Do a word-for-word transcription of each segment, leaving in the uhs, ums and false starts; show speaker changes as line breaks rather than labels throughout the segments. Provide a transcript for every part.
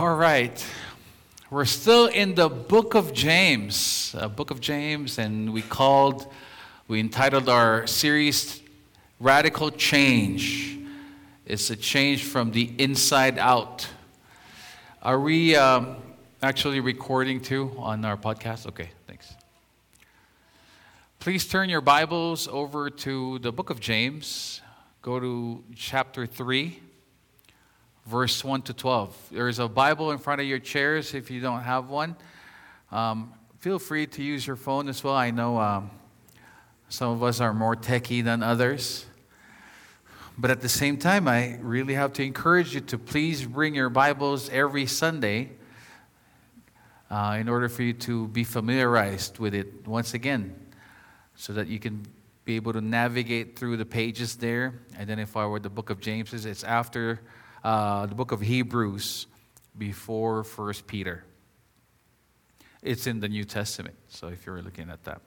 All right. We're still in the book of James, uh, book of James, and we called, we entitled our series Radical Change. It's a change from the inside out. Are we um, actually recording too on our podcast? Okay, thanks. Please turn your Bibles over to the book of James. Go to chapter three. Verse one to twelve. There's a Bible in front of your chairs if you don't have one. Um, feel free to use your phone as well. I know um, some of us are more techie than others. But at the same time, I really have to encourage you to please bring your Bibles every Sunday uh, in order for you to be familiarized with it once again, so that you can be able to navigate through the pages there, identify where the book of James is. It's after Uh, the book of Hebrews before First Peter. It's in the New Testament, so if you're looking at that.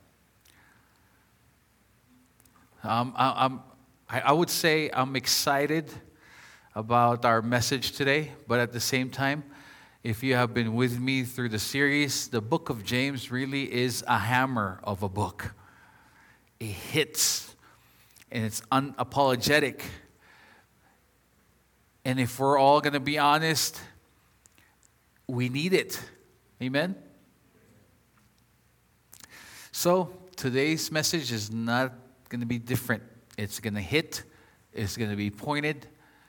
Um, I, I'm, I, I would say I'm excited about our message today, but at the same time, if you have been with me through the series, the book of James really is a hammer of a book. It hits, and it's unapologetic. And if we're all going to be honest, we need it. Amen? So, today's message is not going to be different. It's going to hit. It's going to be pointed.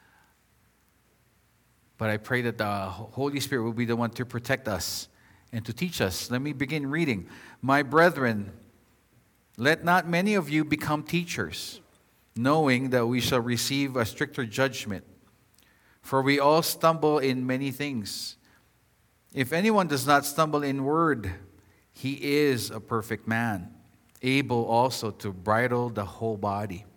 But I pray that the Holy Spirit will be the one to protect us and to teach us. Let me begin reading. My brethren, let not many of you become teachers, knowing that we shall receive a stricter judgment. For we all stumble in many things. If anyone does not stumble in word, he is a perfect man, able also to bridle the whole body.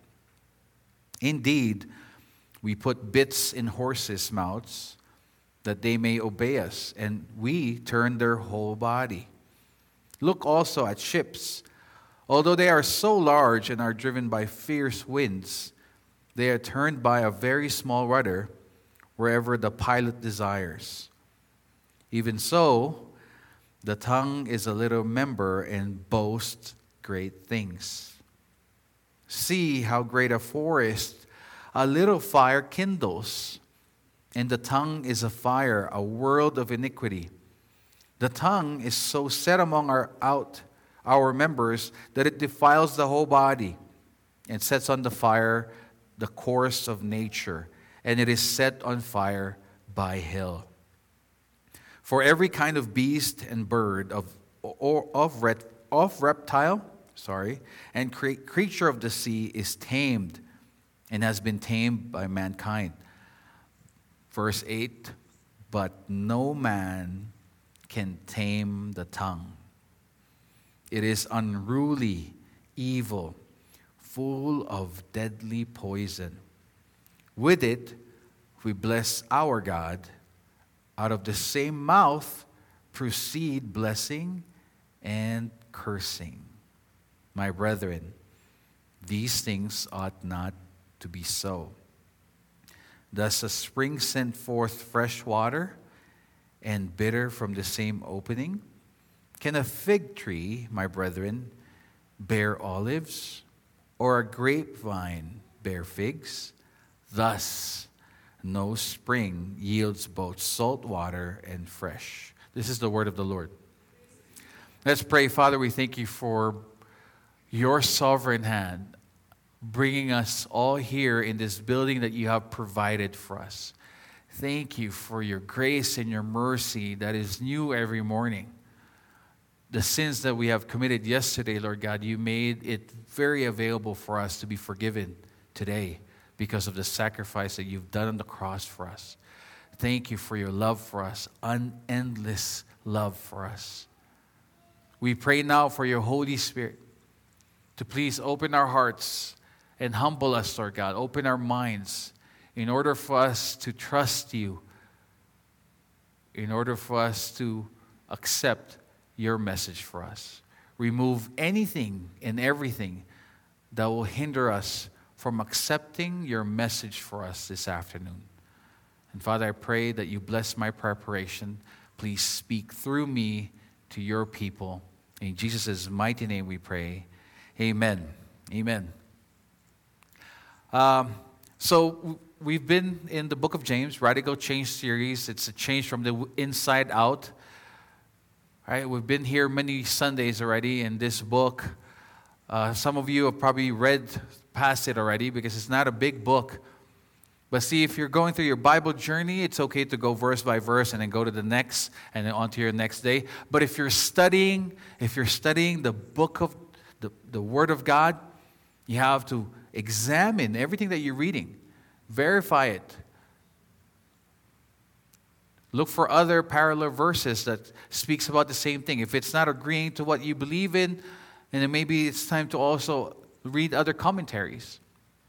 Indeed, we put bits in horses' mouths, that they may obey us, and we turn their whole body. Look also at ships. Although they are so large and are driven by fierce winds, they are turned by a very small rudder, wherever the pilot desires. Even so, the tongue is a little member and boasts great things. See how great a forest a little fire kindles, and the tongue is a fire, a world of iniquity. The tongue is so set among our out our members that it defiles the whole body and sets on the fire the course of nature, and it is set on fire by hell. For every kind of beast and bird, of or of, ret, of reptile, sorry, and cre- creature of the sea is tamed and has been tamed by mankind. Verse eight, but no man can tame the tongue. It is unruly, evil, full of deadly poison. With it, we bless our God. Out of the same mouth proceed blessing and cursing. My brethren, these things ought not to be so. Does a spring send forth fresh water and bitter from the same opening? Can a fig tree, my brethren, bear olives, or a grapevine bear figs? Thus, no spring yields both salt water and fresh. This is the word of the Lord. Let's pray. Father, we thank you for your sovereign hand bringing us all here in this building that you have provided for us. Thank you for your grace and your mercy that is new every morning. The sins that we have committed yesterday, Lord God, you made it very available for us to be forgiven today, because of the sacrifice that you've done on the cross for us. Thank you for your love for us, unendless love for us. We pray now for your Holy Spirit to please open our hearts and humble us, Lord God. Open our minds in order for us to trust you, in order for us to accept your message for us. Remove anything and everything that will hinder us from accepting your message for us this afternoon. And Father, I pray that you bless my preparation. Please speak through me to your people. In Jesus' mighty name we pray. Amen. Amen. Um, so we've been in the book of James, Radical Change series. It's a change from the inside out. All right, we've been here many Sundays already in this book. Uh, some of you have probably read past it already because it's not a big book. But see, if you're going through your Bible journey, it's okay to go verse by verse and then go to the next and then on to your next day. But if you're studying, if you're studying the book of the, the Word of God, you have to examine everything that you're reading. Verify it. Look for other parallel verses that speaks about the same thing. If it's not agreeing to what you believe in, and then maybe it's time to also read other commentaries.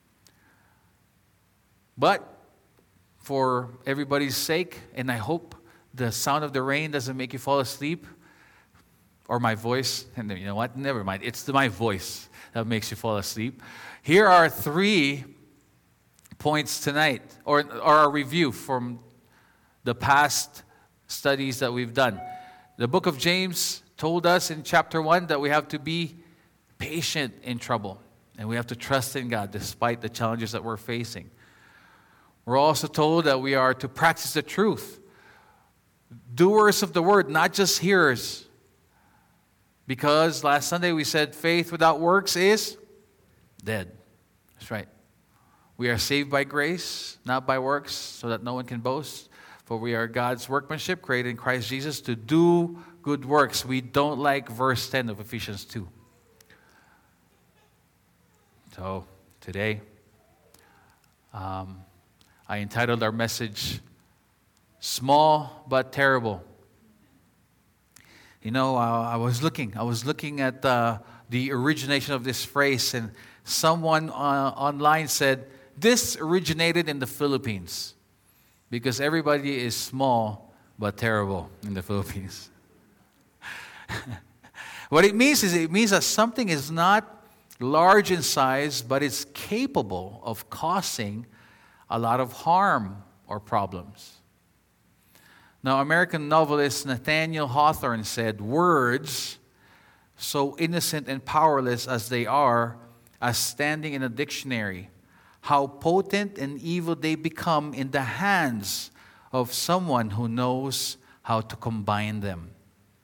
But for everybody's sake, and I hope the sound of the rain doesn't make you fall asleep, or my voice, and you know what, never mind, it's my voice that makes you fall asleep. Here are three points tonight, or, or a review from the past studies that we've done. The book of James told us in chapter one that we have to be patient in trouble, and we have to trust in God despite the challenges that we're facing. We're also told that we are to practice the truth. Doers of the word, not just hearers. Because last Sunday we said faith without works is dead. That's right. We are saved by grace, not by works, so that no one can boast. For we are God's workmanship, created in Christ Jesus to do good works. We don't like verse ten of Ephesians two. So, today, um, I entitled our message, Small But Terrible. You know, uh, I was looking, I was looking at uh, the origination of this phrase, and someone uh, online said, this originated in the Philippines, because everybody is small but terrible in the Philippines. What it means is, it means that something is not large in size, but it's capable of causing a lot of harm or problems. Now, American novelist Nathaniel Hawthorne said, words, so innocent and powerless as they are, as standing in a dictionary, how potent and evil they become in the hands of someone who knows how to combine them.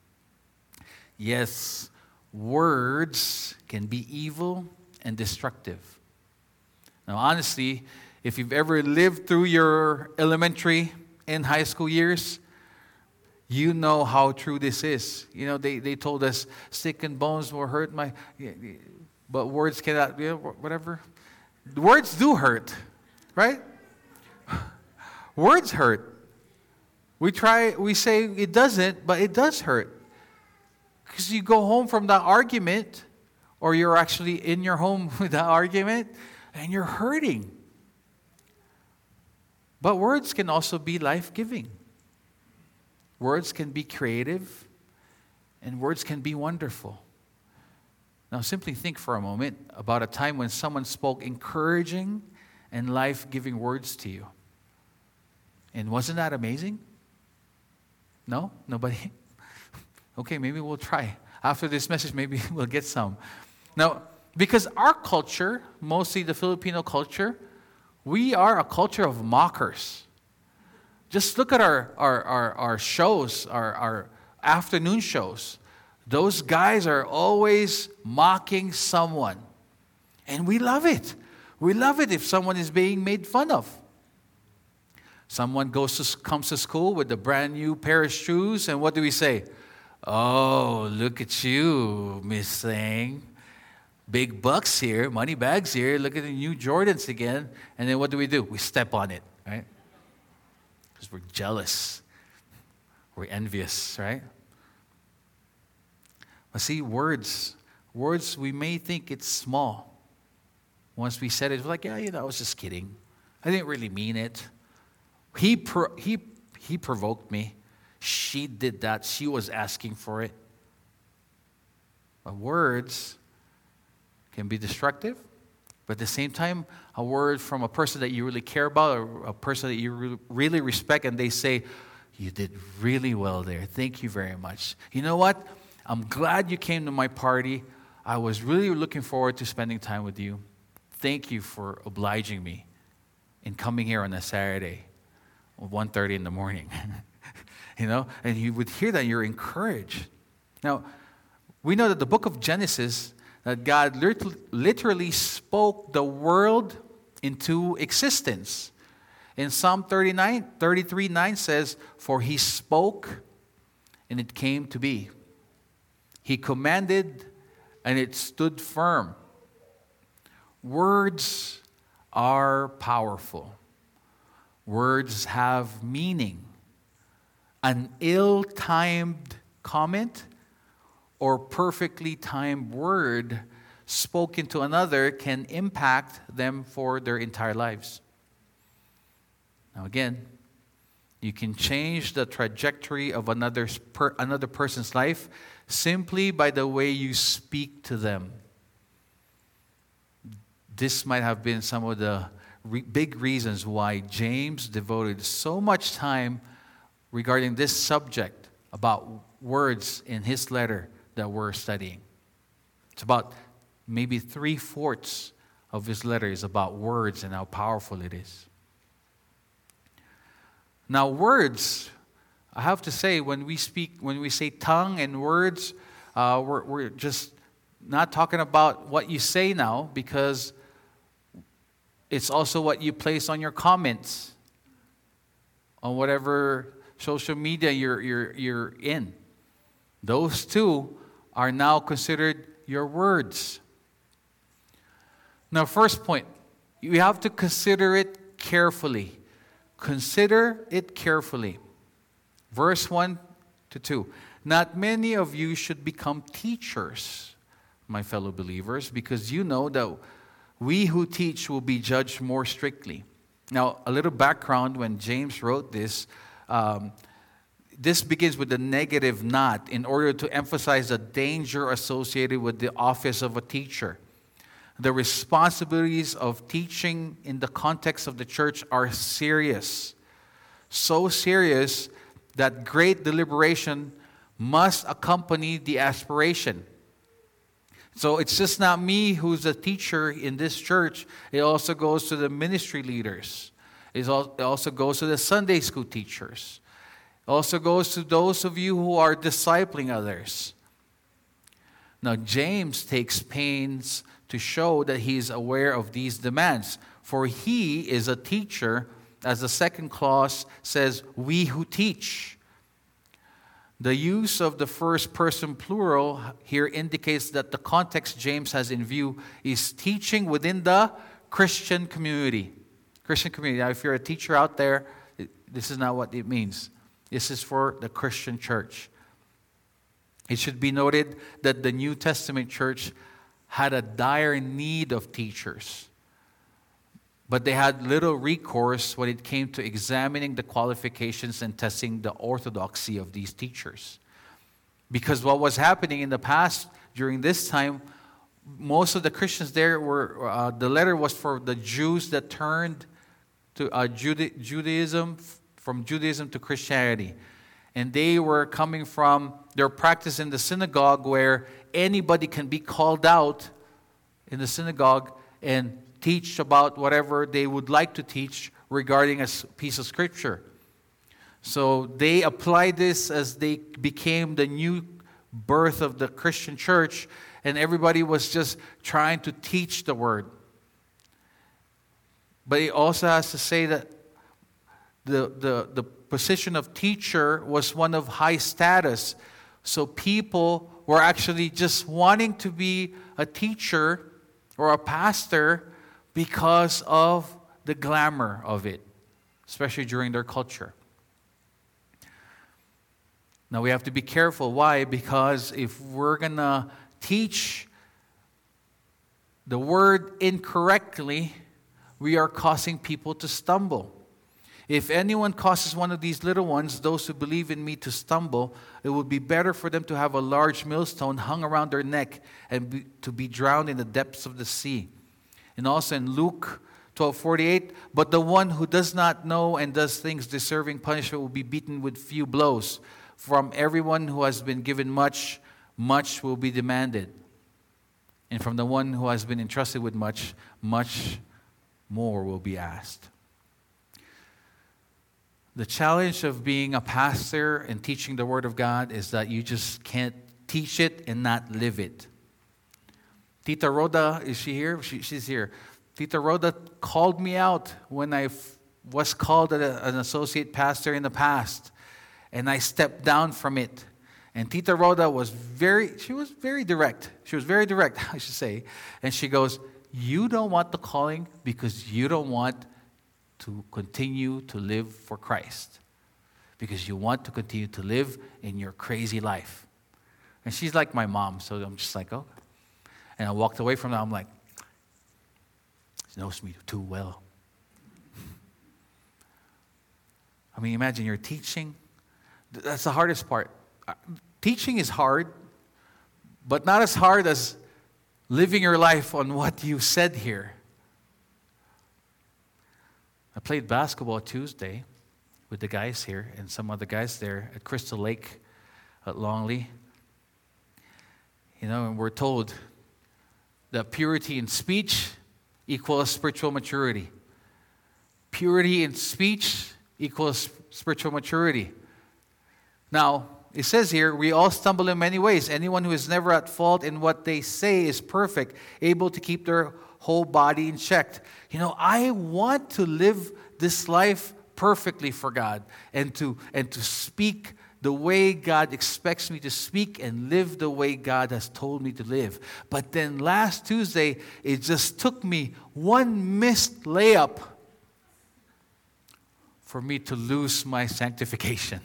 Yes, words can be evil and destructive. Now, honestly, if you've ever lived through your elementary and high school years, you know how true this is. You know, they, they told us, stick and bones will hurt my, but words cannot, you know, whatever. Words do hurt, right? Words hurt. We try, we say it doesn't, but it does hurt. Because you go home from that argument, or you're actually in your home with that argument, and you're hurting. But words can also be life-giving. Words can be creative, and words can be wonderful. Now, simply think for a moment about a time when someone spoke encouraging and life-giving words to you. And wasn't that amazing? No? Nobody? Okay, maybe we'll try. After this message, maybe we'll get some. Now, because our culture, mostly the Filipino culture, we are a culture of mockers. Just look at our, our, our, our shows, our, our afternoon shows. Those guys are always mocking someone. And we love it. We love it if someone is being made fun of. Someone goes to, comes to school with a brand new pair of shoes, and what do we say? Oh, look at you, Miss Thing. Big bucks here, money bags here. Look at the new Jordans again. And then what do we do? We step on it, right? Because we're jealous. We're envious, right? But see, words, words, we may think it's small. Once we said it, we're like, yeah, you know, I was just kidding. I didn't really mean it. He, pro- he, he provoked me. She did that. She was asking for it. But words can be destructive But at the same time, a word from a person that you really care about, or a person that you re- really respect, and they say, you did really well there. Thank you very much. You know what? I'm glad you came to my party. I was really looking forward to spending time with you. Thank you for obliging me in coming here on a Saturday at one thirty in the morning. You know, and you would hear that, you're encouraged. Now, we know that the book of Genesis, that God lit- literally spoke the world into existence. In Psalm thirty-nine, thirty-three nine says, for he spoke and it came to be. He commanded and it stood firm. Words are powerful. Words have meaning. An ill-timed comment or perfectly timed word spoken to another can impact them for their entire lives. Now again, you can change the trajectory of another's per, another person's life simply by the way you speak to them. This might have been some of the re- big reasons why James devoted so much time regarding this subject about words in his letter that we're studying. It's about maybe three-fourths of his letter is about words and how powerful it is. Now, words, I have to say, when we speak, when we say tongue and words, uh, we're, we're just not talking about what you say now, because it's also what you place on your comments, on whatever social media you're, you're, you're in. Those two are now considered your words. Now, first point, you have to consider it carefully. Consider it carefully. Verse one to two. Not many of you should become teachers, my fellow believers, because you know that we who teach will be judged more strictly. Now, a little background when James wrote this. Um, this begins with the negative not in order to emphasize the danger associated with the office of a teacher. The responsibilities of teaching in the context of the church are serious. So serious that great deliberation must accompany the aspiration. So it's just not me who's a teacher in this church. It also goes to the ministry leaders. It also goes to the Sunday school teachers. It also goes to those of you who are discipling others. Now, James takes pains to show that he is aware of these demands. For he is a teacher, as the second clause says, we who teach. The use of the first person plural here indicates that the context James has in view is teaching within the Christian community. Christian community. Now, if you're a teacher out there, this is not what it means. This is for the Christian church. It should be noted that the New Testament church had a dire need of teachers, but they had little recourse when it came to examining the qualifications and testing the orthodoxy of these teachers. Because what was happening in the past during this time, most of the Christians there were, uh, the letter was for the Jews that turned to uh, Juda- Judaism, from Judaism to Christianity. And they were coming from their practice in the synagogue where anybody can be called out in the synagogue and teach about whatever they would like to teach regarding a piece of scripture. So they applied this as they became the new birth of the Christian church, and everybody was just trying to teach the word. But it also has to say that the, the, the position of teacher was one of high status. So people were actually just wanting to be a teacher or a pastor because of the glamour of it, especially during their culture. Now we have to be careful. Why? Because if we're going to teach the word incorrectly, we are causing people to stumble. If anyone causes one of these little ones, those who believe in me, to stumble, it would be better for them to have a large millstone hung around their neck and be, to be drowned in the depths of the sea. And also in Luke twelve forty-eight, but the one who does not know and does things deserving punishment will be beaten with few blows. From everyone who has been given much, much will be demanded. And from the one who has been entrusted with much, much more will be asked. The challenge of being a pastor and teaching the Word of God is that you just can't teach it and not live it. Tita Rhoda, is she here? She, she's here. Tita Rhoda called me out when I f- was called a, an associate pastor in the past. And I stepped down from it. And Tita Rhoda was very, she was very direct. She was very direct, I should say. And she goes, you don't want the calling because you don't want to continue to live for Christ. Because you want to continue to live in your crazy life. And she's like my mom, so I'm just like, oh. And I walked away from that. I'm like, she knows me too well. I mean, imagine you're teaching. That's the hardest part. Teaching is hard, but not as hard as living your life on what you said here. I played basketball Tuesday with the guys here and some other guys there at Crystal Lake at Longley. You know, and we're told that purity in speech equals spiritual maturity. Purity in speech equals spiritual maturity. Now, it says here, we all stumble in many ways. Anyone who is never at fault in what they say is perfect, able to keep their whole body in check. You know, I want to live this life perfectly for God and to and to speak the way God expects me to speak and live the way God has told me to live. But then last Tuesday, it just took me one missed layup for me to lose my sanctification.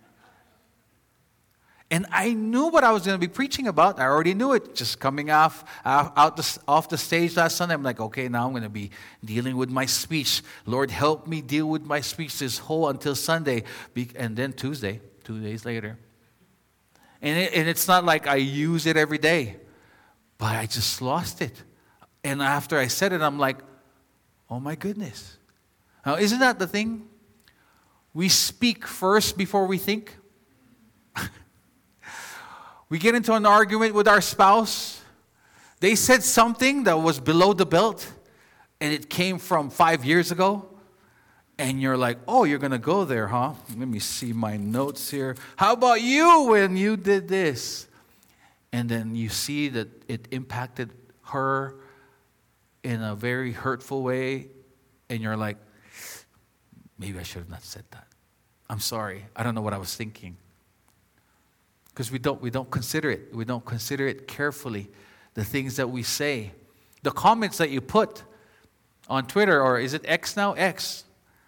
And I knew what I was going to be preaching about. I already knew it. Just coming off uh, out the, off the stage last Sunday, I'm like, okay, now I'm going to be dealing with my speech. Lord, help me deal with my speech this whole until Sunday. Be- and then Tuesday, two days later. And, it, and it's not like I use it every day. But I just lost it. And after I said it, I'm like, oh my goodness. Now, isn't that the thing? We speak first before we think. We get into an argument with our spouse. They said something that was below the belt, and it came from five years ago. And you're like, oh, you're going to go there, huh? Let me see my notes here. How about you when you did this? And then you see that it impacted her in a very hurtful way. And you're like, maybe I should have not said that. I'm sorry. I don't know what I was thinking. Because we don't, we don't consider it. We don't consider it carefully, the things that we say. The comments that you put on Twitter, or is it X now? X.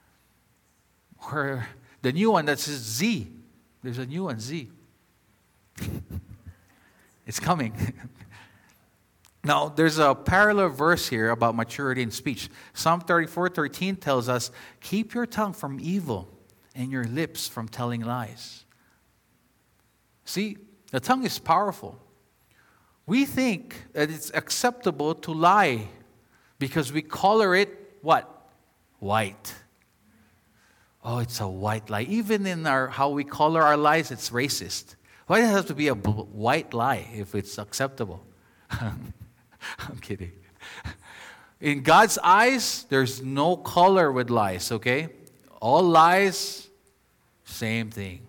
Or the new one that says Z. There's a new one, Z. It's coming. Now, there's a parallel verse here about maturity in speech. Psalm thirty-four thirteen tells us, keep your tongue from evil and your lips from telling lies. See, the tongue is powerful. We think that it's acceptable to lie because we color it, what? White. Oh, it's a white lie. Even in our how we color our lies, it's racist. Why does it have to be a bl- white lie if it's acceptable? I'm kidding. In God's eyes, there's no color with lies, okay? All lies, same thing.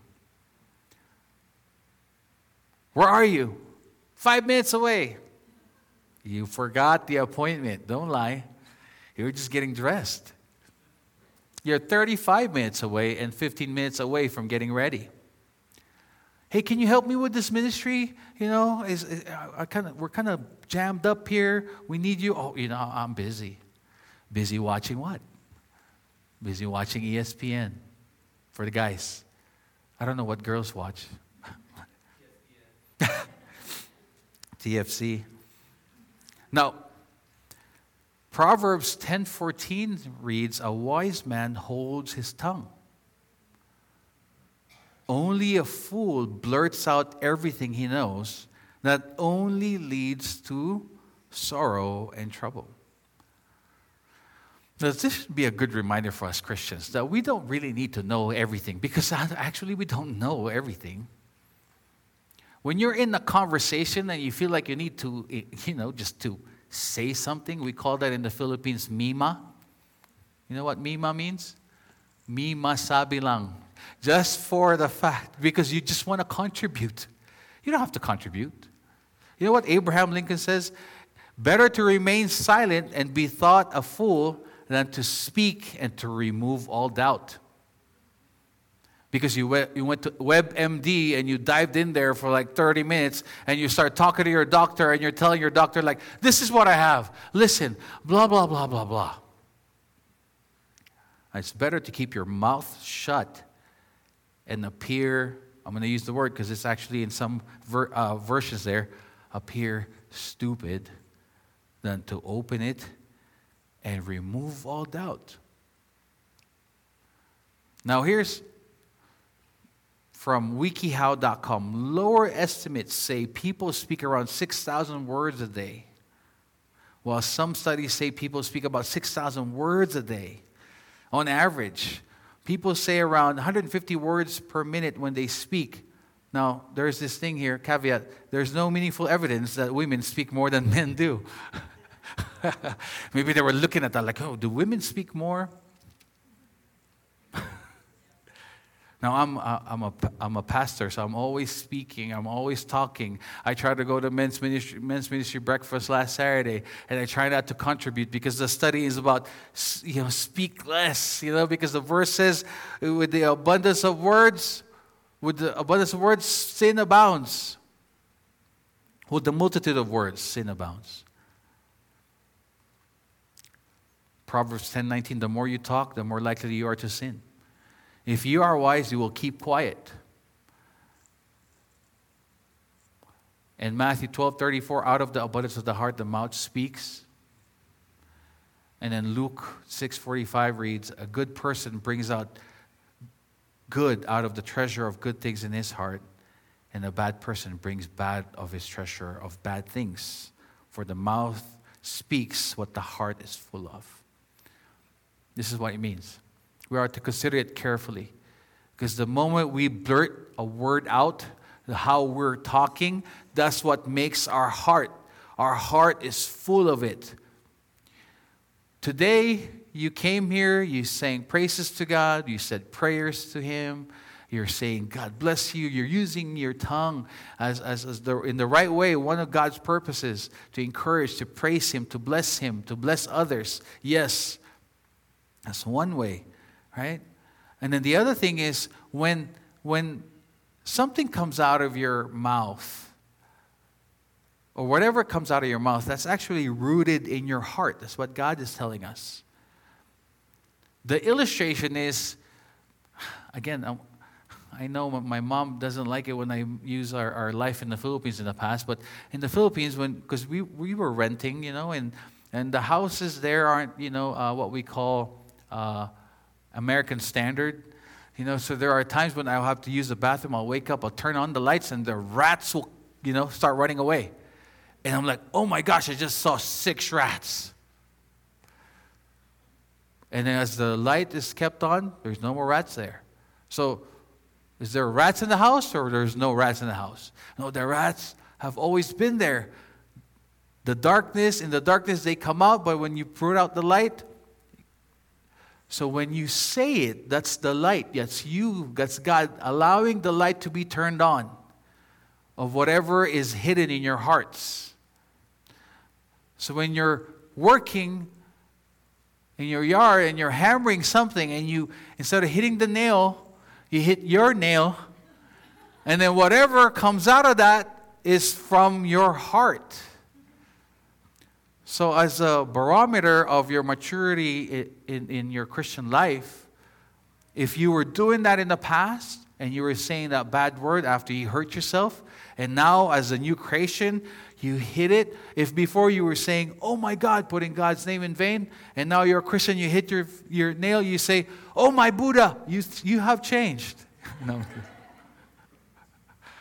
Where are you? Five minutes away. You forgot the appointment. Don't lie. You were just getting dressed. You're thirty-five minutes away and fifteen minutes away from getting ready. Hey, can you help me with this ministry? You know, is, is I kind of we're kind of jammed up here. We need you. Oh, you know, I'm busy. Busy watching what? Busy watching E S P N for the guys. I don't know what girls watch. T F C. Now, Proverbs ten fourteen reads, a wise man holds his tongue. Only a fool blurts out everything he knows. That only leads to sorrow and trouble. Now, this should be a good reminder for us Christians that we don't really need to know everything, because actually we don't know everything. When you're in a conversation and you feel like you need to, you know, just to say something, we call that in the Philippines, mima. You know what mima means? Mima sabi lang. Just for the fact, because you just want to contribute. You don't have to contribute. You know what Abraham Lincoln says? Better to remain silent and be thought a fool than to speak and to remove all doubt. Because you went, you went to WebMD and you dived in there for like thirty minutes and you start talking to your doctor and you're telling your doctor like, this is what I have. Listen, blah, blah, blah, blah, blah. It's better to keep your mouth shut and appear, I'm going to use the word because it's actually in some ver, uh, versions there, appear stupid, than to open it and remove all doubt. Now here's from wikihow dot com. Lower estimates say people speak around six thousand words a day, while some studies say people speak about six thousand words a day. On average, people say around one hundred fifty words per minute when they speak. Now, there's this thing here, caveat, there's no meaningful evidence that women speak more than men do. Maybe they were looking at that like, oh, do women speak more? Now, I'm, uh, I'm, a, I'm a pastor, so I'm always speaking. I'm always talking. I tried to go to men's ministry, men's ministry breakfast last Saturday, and I try not to contribute because the study is about, you know, speak less, you know, because the verse says, with the abundance of words, with the abundance of words, sin abounds. With the multitude of words, sin abounds. Proverbs ten nineteen, the more you talk, the more likely you are to sin. If you are wise, you will keep quiet. In Matthew twelve thirty-four, out of the abundance of the heart, the mouth speaks. And then Luke six forty-five reads, a good person brings out good out of the treasure of good things in his heart, and a bad person brings bad of his treasure of bad things. For the mouth speaks what the heart is full of. This is what it means. We are to consider it carefully. Because the moment we blurt a word out, how we're talking, that's what makes our heart. Our heart is full of it. Today, you came here, you sang praises to God, you said prayers to Him, you're saying, God bless you, you're using your tongue as, as, as the, in the right way, one of God's purposes, to encourage, to praise Him, to bless Him, to bless others. Yes, that's one way. Right? And then the other thing is when when something comes out of your mouth, or whatever comes out of your mouth, that's actually rooted in your heart. That's what God is telling us. The illustration is, again, I know my mom doesn't like it when I use our, our life in the Philippines in the past, but in the Philippines, when because we, we were renting, you know, and, and the houses there aren't, you know, uh, what we call... Uh, American standard, you know, so there are times when I'll have to use the bathroom, I'll wake up, I'll turn on the lights, and the rats will, you know, start running away. And I'm like, oh my gosh, I just saw six rats. And then as the light is kept on, there's no more rats there. So, is there rats in the house, or there's no rats in the house? No, the rats have always been there. The darkness, in the darkness they come out, but when you put out the light, so when you say it, that's the light. That's you. That's God allowing the light to be turned on of whatever is hidden in your hearts. So when you're working in your yard and you're hammering something and you, instead of hitting the nail, you hit your nail. And then whatever comes out of that is from your heart. So as a barometer of your maturity in, in, in your Christian life, if you were doing that in the past and you were saying that bad word after you hurt yourself, and now as a new creation, you hit it. If before you were saying, oh my God, putting God's name in vain, and now you're a Christian, you hit your, your nail, you say, oh my Buddha, you, you have changed. No.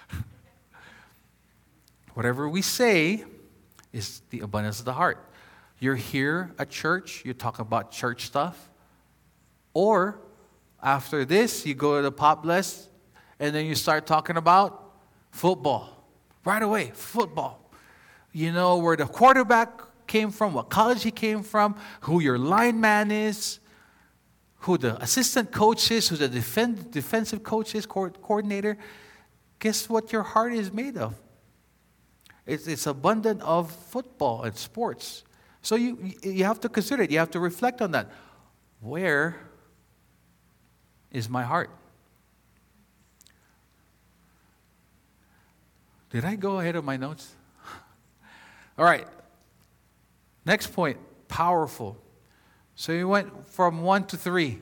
Whatever we say is the abundance of the heart. You're here at church, you talk about church stuff. Or after this, you go to the Pop Bless, and then you start talking about football. Right away, football. You know where the quarterback came from, what college he came from, who your lineman is, who the assistant coach is, who the defend, defensive coach is, co- coordinator. Guess what your heart is made of? It's, it's abundant of football and sports. So you, you have to consider it. You have to reflect on that. Where is my heart? Did I go ahead of my notes? All right. Next point, powerful. So you went from one to three.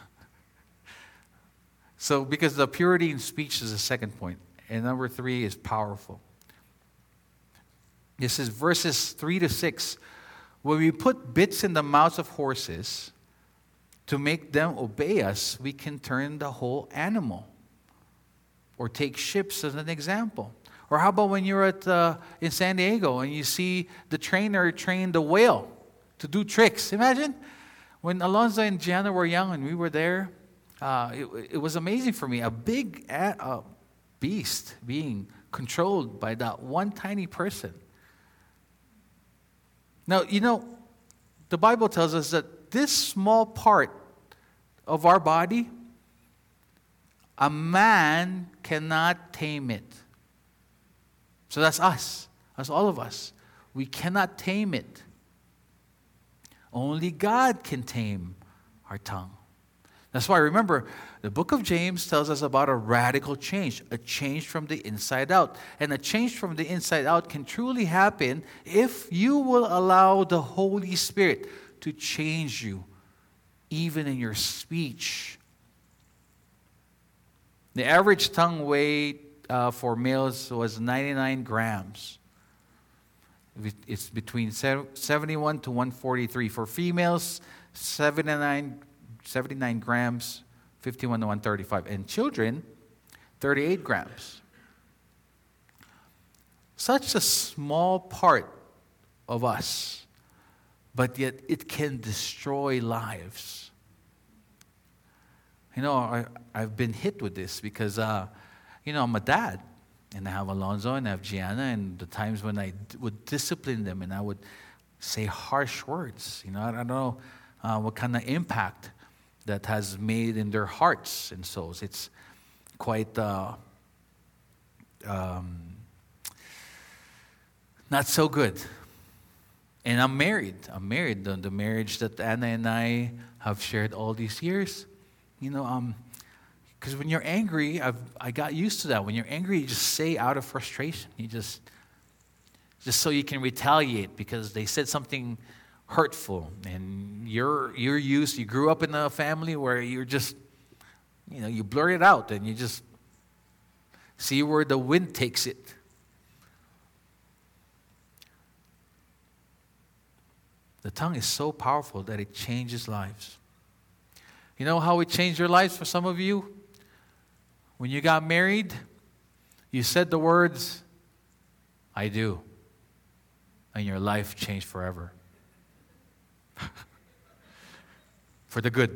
So because the purity in speech is the second point. And number three is powerful. This is verses three to six. When we put bits in the mouths of horses to make them obey us, we can turn the whole animal. Or take ships as an example. Or how about when you're at uh, in San Diego and you see the trainer train the whale to do tricks? Imagine when Alonzo and Gianna were young and we were there. Uh, it, it was amazing for me. A big uh, beast being controlled by that one tiny person. Now, you know, the Bible tells us that this small part of our body, a man cannot tame it. So that's us. That's all of us. We cannot tame it. Only God can tame our tongue. That's why, remember, the book of James tells us about a radical change, a change from the inside out. And a change from the inside out can truly happen if you will allow the Holy Spirit to change you, even in your speech. The average tongue weight uh, for males was ninety-nine grams. It's between seventy-one to one forty-three. For females, seventy-nine, seventy-nine grams, fifty-one to one thirty-five. And children, thirty-eight grams. Such a small part of us, but yet it can destroy lives. You know, I, I've been hit with this because, uh, you know, I'm a dad. And I have Alonzo and I have Gianna, and the times when I d- would discipline them and I would say harsh words. You know, I don't know uh, what kind of impact that has made in their hearts and souls. It's quite uh, um, not so good. And I'm married. I'm married. The, the marriage that Anna and I have shared all these years, you know, um, because when you're angry, I've, I got used to that. When you're angry, you just say out of frustration. You just, just so you can retaliate because they said something hurtful. And you're, you're used, you grew up in a family where you're just, you know, you blurt it out and you just see where the wind takes it. The tongue is so powerful that it changes lives. You know how it changed your lives for some of you? When you got married, you said the words, I do. And your life changed forever. For the good.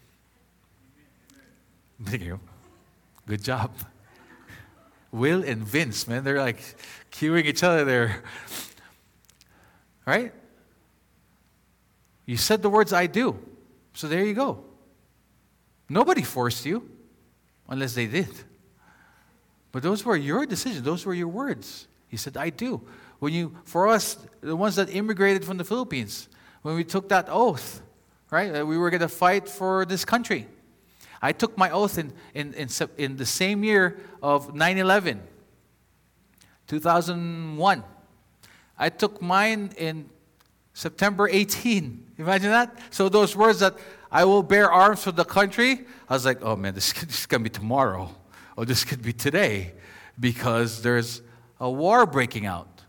Thank you. Good job. Will and Vince, man, they're like cueing each other there. Right? You said the words, I do. So there you go. Nobody forced you. Unless they did. But those were your decisions. Those were your words. He said, I do. When you, for us, the ones that immigrated from the Philippines, when we took that oath, right, that we were going to fight for this country. I took my oath in, in, in, in the same year of nine eleven, two thousand one. I took mine in September eighteenth. Imagine that? So those words that I will bear arms for the country. I was like, oh man, this, could, this could be tomorrow. Or this could be today. Because there's a war breaking out.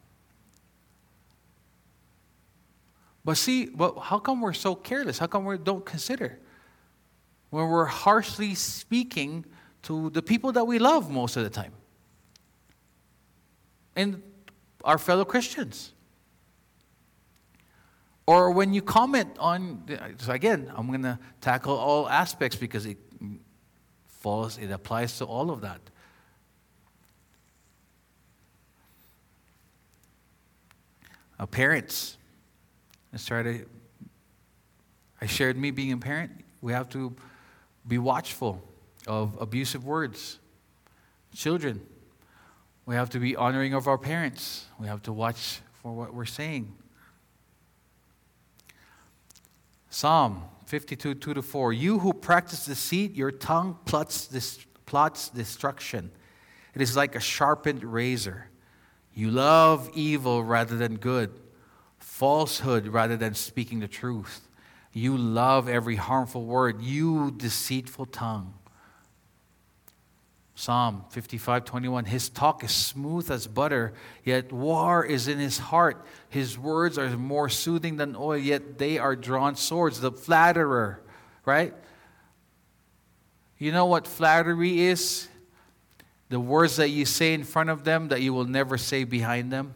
But see, but how come we're so careless? How come we don't consider? When we're harshly speaking to the people that we love most of the time. And our fellow Christians. Or when you comment on, so again, I'm going to tackle all aspects because it falls, it applies to all of that. Uh, parents, let's try to, I shared me being a parent. We have to be watchful of abusive words. Children, we have to be honoring of our parents. We have to watch for what we're saying. Psalm fifty-two, two to four. You who practice deceit, your tongue plots, dis- plots destruction. It is like a sharpened razor. You love evil rather than good, falsehood rather than speaking the truth. You love every harmful word, you deceitful tongue. Psalm fifty-five, twenty-one. His talk is smooth as butter, yet war is in his heart. His words are more soothing than oil, yet they are drawn swords. The flatterer, right? You know what flattery is? The words that you say in front of them that you will never say behind them.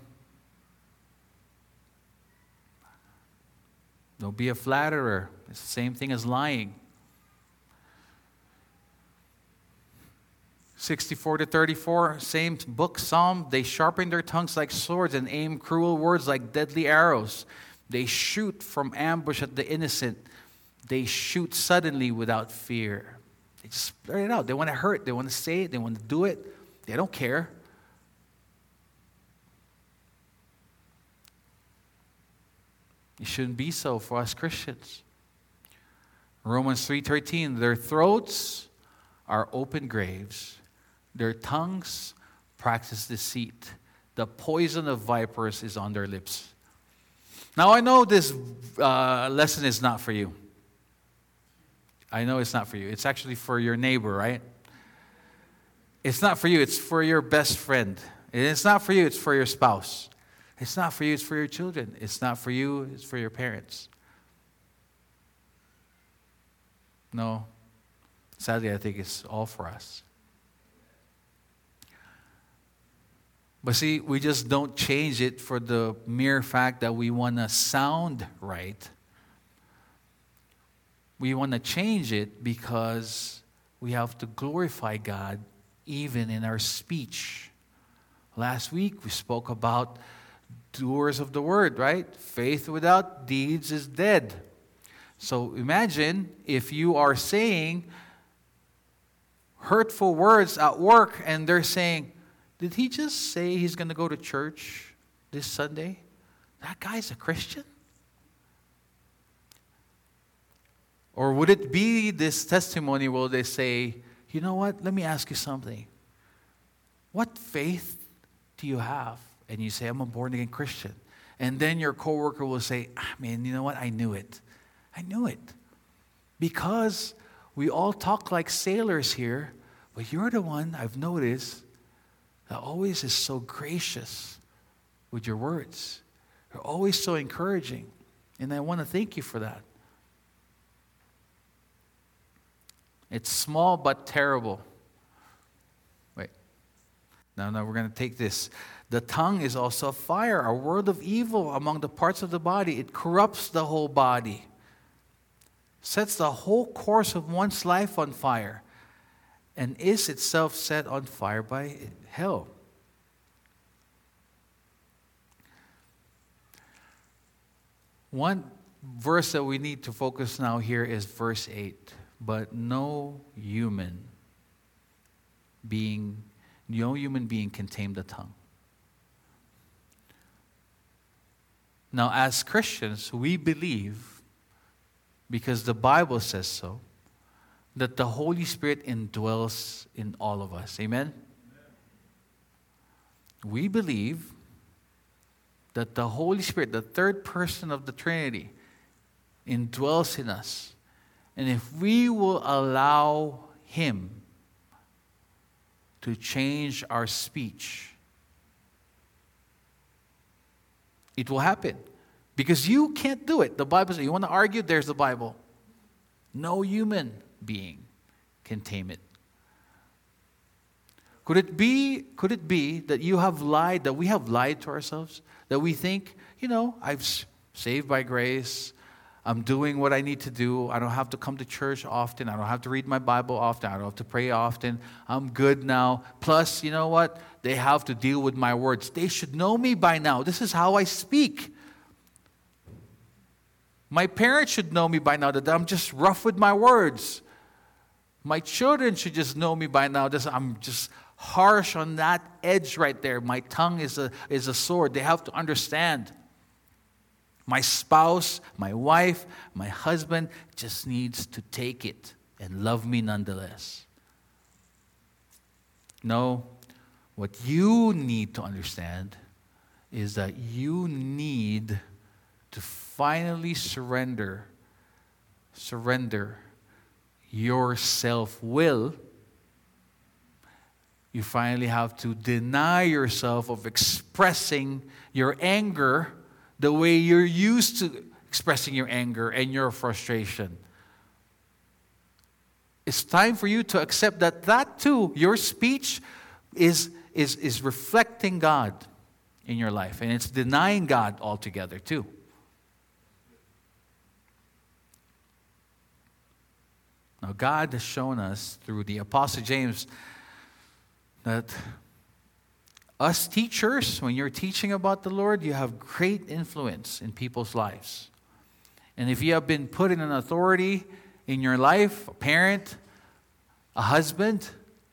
Don't be a flatterer. It's the same thing as lying. sixty-four to thirty-four, same book, Psalm. They sharpen their tongues like swords and aim cruel words like deadly arrows. They shoot from ambush at the innocent. They shoot suddenly without fear. They just blurt it out. They want to hurt. They want to say it. They want to do it. They don't care. It shouldn't be so for us Christians. Romans three thirteen, their throats are open graves. Their tongues practice deceit. The poison of vipers is on their lips. Now I know this uh, lesson is not for you. I know it's not for you. It's actually for your neighbor, right? It's not for you. It's for your best friend. And it's not for you. It's for your spouse. It's not for you. It's for your children. It's not for you. It's for your parents. No. Sadly, I think it's all for us. But see, we just don't change it for the mere fact that we want to sound right. We want to change it because we have to glorify God even in our speech. Last week, we spoke about doers of the word, right? Faith without deeds is dead. So imagine if you are saying hurtful words at work and they're saying, did he just say he's going to go to church this Sunday? That guy's a Christian? Or would it be this testimony where they say, you know what, let me ask you something. What faith do you have? And you say, I'm a born-again Christian. And then your coworker will say, ah, man, you know what, I knew it. I knew it. Because we all talk like sailors here, but you're the one I've noticed that always is so gracious with your words. You're always so encouraging. And I want to thank you for that. It's small but terrible. Wait. Now, now we're going to take this. The tongue is also a fire, a word of evil among the parts of the body. It corrupts the whole body. Sets the whole course of one's life on fire. And is itself set on fire by hell. One verse that we need to focus now here is verse eight. But no human being, no human being can tame the tongue. Now, as Christians, we believe, because the Bible says so, that the Holy Spirit indwells in all of us. Amen? Amen? We believe that the Holy Spirit, the third person of the Trinity, indwells in us. And if we will allow Him to change our speech, it will happen. Because you can't do it. The Bible says, you want to argue? There's the Bible. No human being can tame it. Could it be, could it be that you have lied, that we have lied to ourselves? That we think, you know, I've Saved by grace. I'm doing what I need to do. I don't have to come to church often. I don't have to read my Bible often. I don't have to pray often. I'm good now. Plus, you know what? They have to deal with my words. They should know me by now. This is how I speak. My parents should know me by now that I'm just rough with my words. My children should just know me by now that I'm just harsh on that edge right there. My tongue is a, is a sword. They have to understand. My spouse, my wife, my husband just needs to take it and love me nonetheless. No, what you need to understand is that you need to finally surrender, surrender your self-will. You finally have to deny yourself of expressing your anger the way you're used to expressing your anger and your frustration. It's time for you to accept that that too, your speech is, is, is reflecting God in your life. And it's denying God altogether too. Now God has shown us through the Apostle James that us teachers, when you're teaching about the Lord, you have great influence in people's lives. And if you have been put in an authority in your life, a parent, a husband,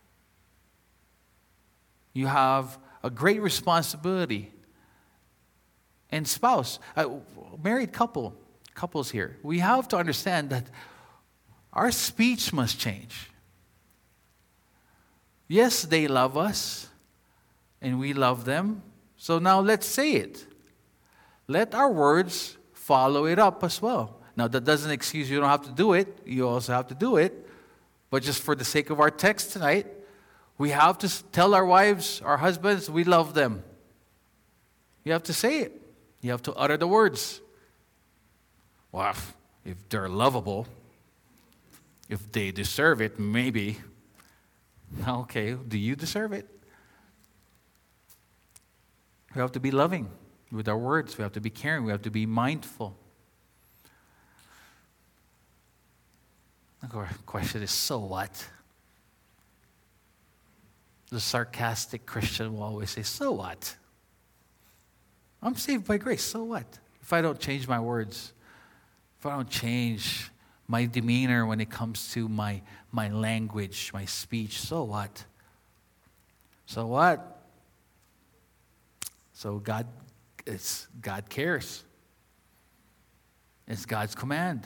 you have a great responsibility. And spouse, a married couple, couples here, we have to understand that our speech must change. Yes, they love us. And we love them. So now let's say it. Let our words follow it up as well. Now that doesn't excuse you don't have to do it. You also have to do it. But just for the sake of our text tonight, we have to tell our wives, our husbands, we love them. You have to say it. You have to utter the words. Well, if, if they're lovable, if they deserve it, maybe. Okay, do you deserve it? We have to be loving with our words. We have to be caring. We have to be mindful. The question is, so what? The sarcastic Christian will always say, so what? I'm saved by grace. So what? If I don't change my words, if I don't change my demeanor when it comes to my, my language, my speech, so what? So what? So God, it's, God cares. It's God's command.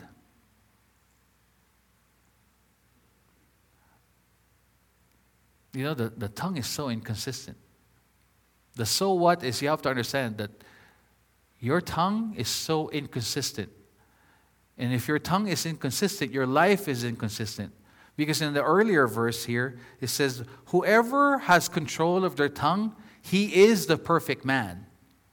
You know, the, the tongue is so inconsistent. The so what is you have to understand that your tongue is so inconsistent. And if your tongue is inconsistent, your life is inconsistent. Because in the earlier verse here, it says, whoever has control of their tongue, he is the perfect man.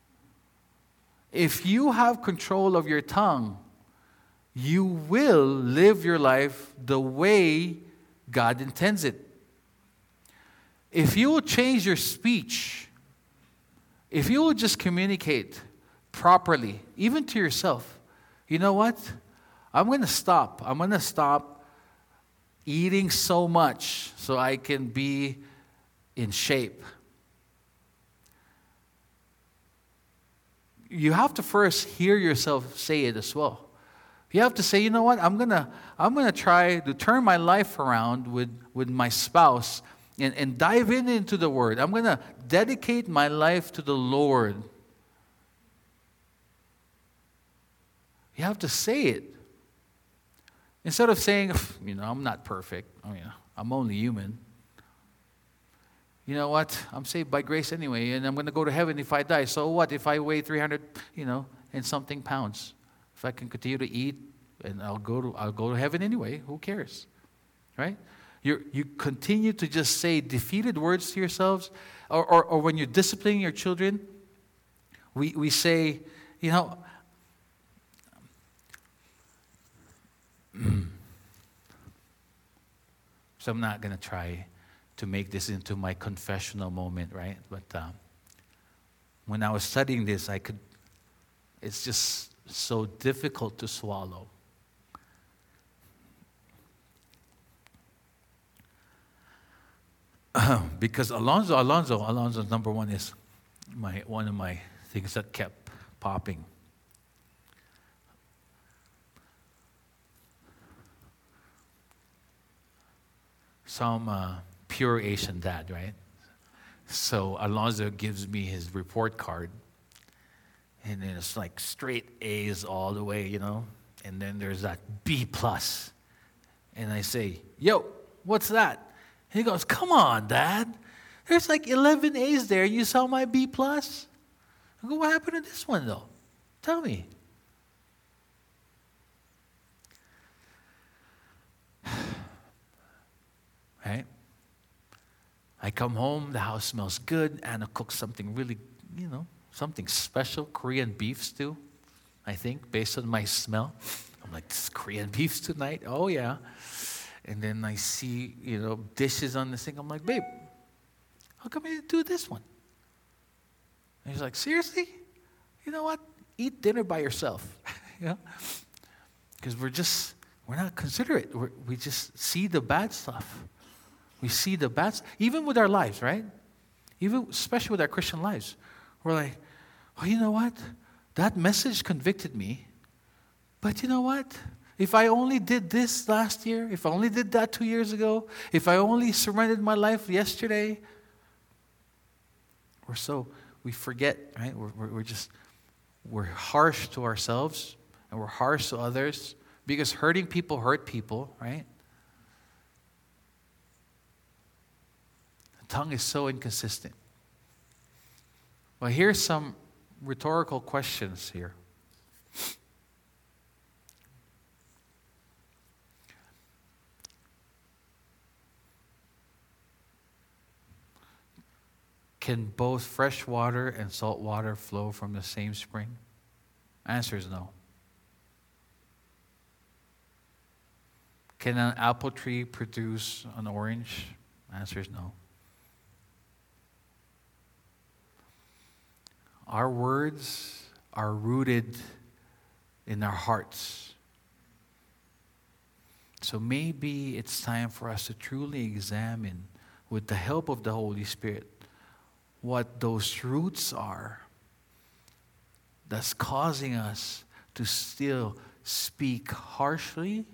If you have control of your tongue, you will live your life the way God intends it. If you will change your speech, if you will just communicate properly, even to yourself, you know what? I'm going to stop. I'm going to stop eating so much so I can be in shape. You have to first hear yourself say it as well. You have to say, you know what, I'm gonna I'm gonna try to turn my life around with, with my spouse and, and dive in into the Word. I'm gonna dedicate my life to the Lord. You have to say it. Instead of saying, you know, I'm not perfect. I mean, I'm only human. You know what? I'm saved by grace anyway, and I'm going to go to heaven if I die. So what if I weigh three hundred, you know, and something pounds? If I can continue to eat, and I'll go to I'll go to heaven anyway. Who cares, right? You you continue to just say defeated words to yourselves, or or, or when you're disciplining your children, we we say, you know. So I'm not going to try to make this into my confessional moment, right? But um, when I was studying this, I could, it's just so difficult to swallow. Because Alonzo, Alonzo, Alonzo's number one is my one of my things that kept popping. Some uh, pure Asian dad, right? So Alonzo gives me his report card, and then it's like straight A's all the way, you know. And then there's that B plus, and I say, "Yo, what's that?" And he goes, "Come on, Dad. There's like eleven A's there. You saw my B plus." I go, "What happened to this one, though? Tell me." Right? I come home, the house smells good. Anna cooks something really, you know, something special, Korean beef stew, I think, based on my smell. I'm like, "This is Korean beef tonight?" "Oh, yeah." And then I see, you know, dishes on the sink. I'm like, "Babe, how come you didn't do this one?" And he's like, "Seriously? You know what? Eat dinner by yourself." You know? Because we're just, we're not considerate. We're, we just see the bad stuff. We see the bad stuff. Even with our lives, right? Even, especially with our Christian lives. We're like, "Oh, you know what? That message convicted me. But you know what? If I only did this last year, if I only did that two years ago, if I only surrendered my life yesterday," we're so, we forget, right? We're, we're, we're just, we're harsh to ourselves and we're harsh to others because hurting people hurt people, right? The tongue is so inconsistent. Well, here's some rhetorical questions here. Can both fresh water and salt water flow from the same spring? Answer is no. Can an apple tree produce an orange? Answer is no. Our words are rooted in our hearts. So maybe it's time for us to truly examine, with the help of the Holy Spirit, what those roots are that's causing us to still speak harshly,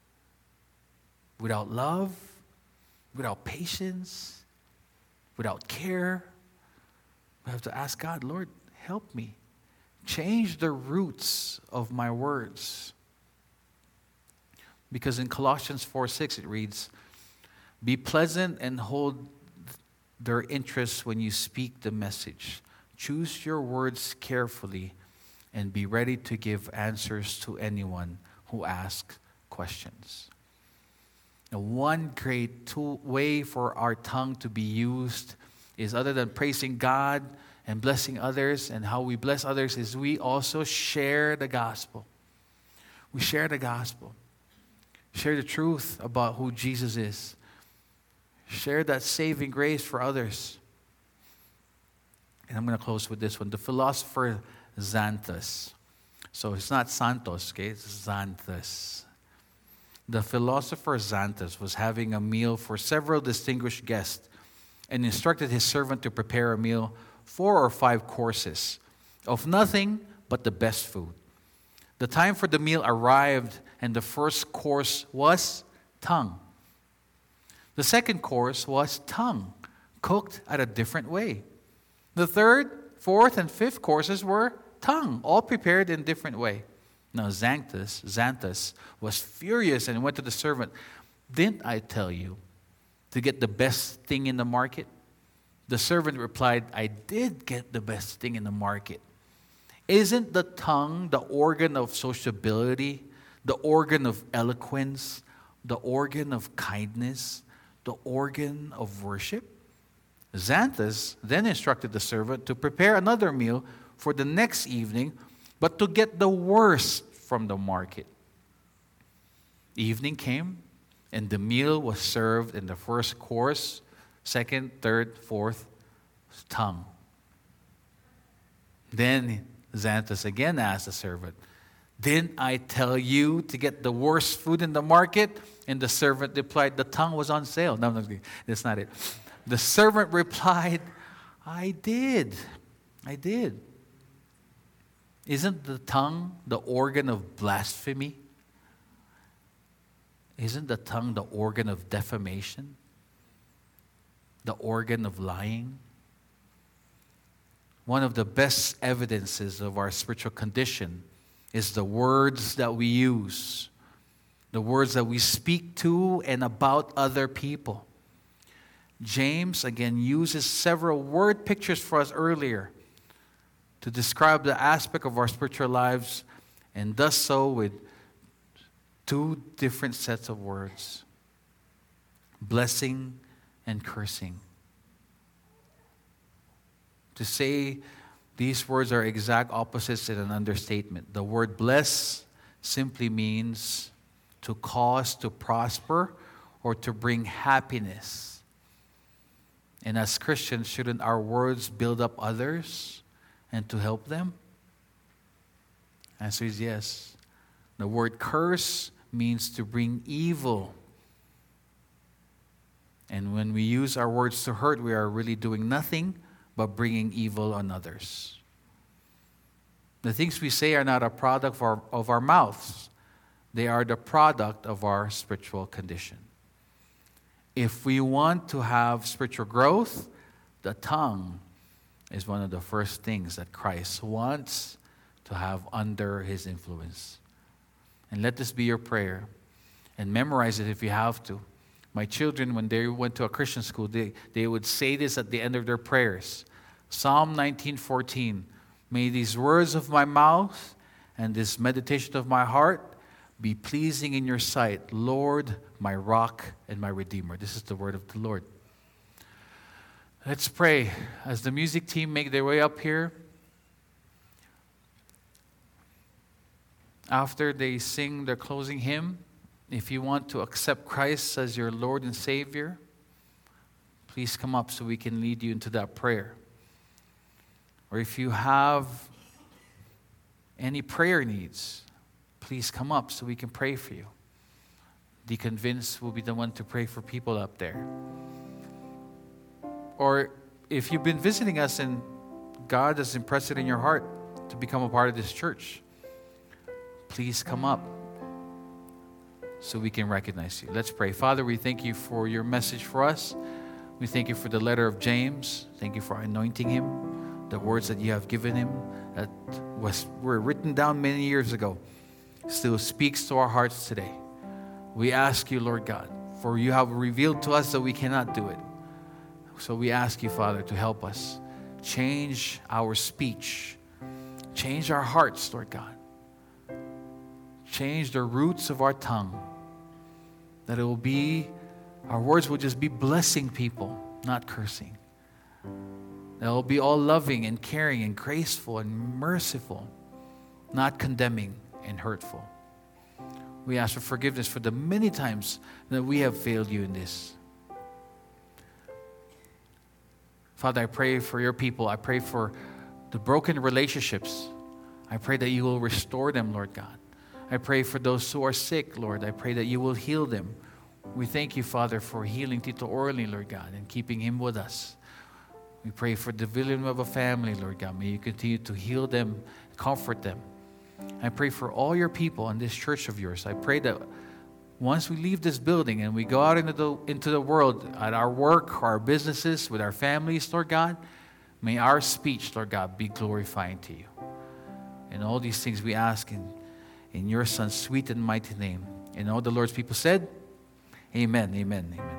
without love, without patience, without care. We have to ask God, "Lord, help me. Change the roots of my words." Because in Colossians four six it reads, "Be pleasant and hold their interests when you speak the message. Choose your words carefully and be ready to give answers to anyone who asks questions." Now, one great tool, way for our tongue to be used is, other than praising God and blessing others, and how we bless others is we also share the gospel. We share the gospel. Share the truth about who Jesus is. Share that saving grace for others. And I'm going to close with this one. The philosopher Xanthus. So it's not Santos, okay? It's Xanthus. The philosopher Xanthus was having a meal for several distinguished guests and instructed his servant to prepare a meal, four or five courses, of nothing but the best food. The time for the meal arrived, and the first course was tongue. The second course was tongue, cooked at a different way. The third, fourth, and fifth courses were tongue, all prepared in a different way. Now Xanthus, Xanthus was furious and went to the servant. "Didn't I tell you to get the best thing in the market?" The servant replied, "I did get the best thing in the market. Isn't the tongue the organ of sociability, the organ of eloquence, the organ of kindness, the organ of worship?" Xanthus then instructed the servant to prepare another meal for the next evening, but to get the worst from the market. Evening came, and the meal was served in the first course, second, third, fourth, tongue. Then Xanthus again asked the servant, Didn't I tell you to get the worst food in the market? And the servant replied, the tongue was on sale. No, no, that's not it. The servant replied, I did. I did. Isn't the tongue the organ of blasphemy? Isn't the tongue the organ of defamation? The organ of lying? One of the best evidences of our spiritual condition is the words that we use, the words that we speak to and about other people. James, again, uses several word pictures for us earlier to describe the aspect of our spiritual lives, and does so with two different sets of words: blessing and cursing. To say these words are exact opposites is an understatement. The word bless simply means to cause to prosper or to bring happiness. And as Christians, shouldn't our words build up others and to help them? Answer is yes. The word curse means to bring evil. And when we use our words to hurt, we are really doing nothing but bringing evil on others. The things we say are not a product of our, of our mouths. They are the product of our spiritual condition. If we want to have spiritual growth, the tongue is one of the first things that Christ wants to have under his influence. And let this be your prayer. And memorize it if you have to. My children, when they went to a Christian school, they, they would say this at the end of their prayers. Psalm nineteen fourteen. May these words of my mouth and this meditation of my heart be pleasing in your sight, Lord, my rock and my redeemer. This is the word of the Lord. Let's pray. As the music team make their way up here, after they sing their closing hymn, if you want to accept Christ as your Lord and Savior, please come up so we can lead you into that prayer. Or if you have any prayer needs, please come up so we can pray for you. Deacon Vince will be the one to pray for people up there. Or if you've been visiting us and God has impressed it in your heart to become a part of this church, please come up so we can recognize you. Let's pray. Father, we thank you for your message for us. We thank you for the letter of James. Thank you for anointing him, the words that you have given him that was were written down many years ago, still speaks to our hearts today. We ask you, Lord God, for you have revealed to us that we cannot do it. So we ask you, Father, to help us. Change our speech. Change our hearts, Lord God. Change the roots of our tongue. That it will be, our words will just be blessing people, not cursing. That it will be all loving and caring and graceful and merciful, not condemning and hurtful. We ask for forgiveness for the many times that we have failed you in this. Father, I pray for your people. I pray for the broken relationships. I pray that you will restore them, Lord God. I pray for those who are sick, Lord. I pray that you will heal them. We thank you, Father, for healing Tito Orly, Lord God, and keeping him with us. We pray for the villain of a family, Lord God. May you continue to heal them, comfort them. I pray for all your people in this church of yours. I pray that once we leave this building and we go out into the, into the world, at our work, our businesses, with our families, Lord God, may our speech, Lord God, be glorifying to you. And all these things we ask in, in your Son's sweet and mighty name. And all the Lord's people said, amen, amen, amen.